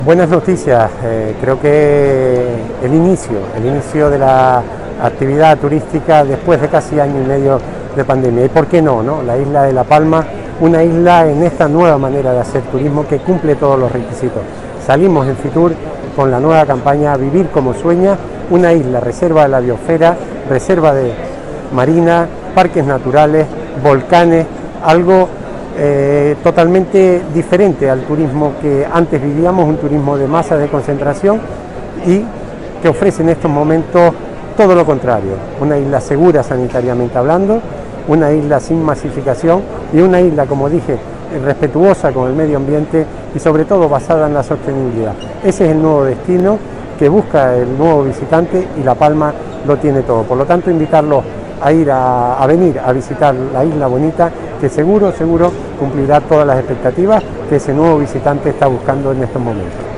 Buenas noticias, creo que el inicio de la actividad turística después de casi año y medio de pandemia. ¿Y por qué no? La isla de La Palma, una isla en esta nueva manera de hacer turismo que cumple todos los requisitos. Salimos en Fitur con la nueva campaña Vivir como sueña, una isla reserva de la biosfera, reserva de marina, parques naturales, volcanes, algo totalmente diferente al turismo que antes vivíamos, un turismo de masas de concentración y que ofrece en estos momentos todo lo contrario, una isla segura sanitariamente hablando, una isla sin masificación y una isla, como dije, respetuosa con el medio ambiente y sobre todo basada en la sostenibilidad. Ese es el nuevo destino que busca el nuevo visitante y La Palma lo tiene todo. Por lo tanto, invitarlos a venir a visitar la isla bonita, que seguro cumplirá todas las expectativas que ese nuevo visitante está buscando en estos momentos.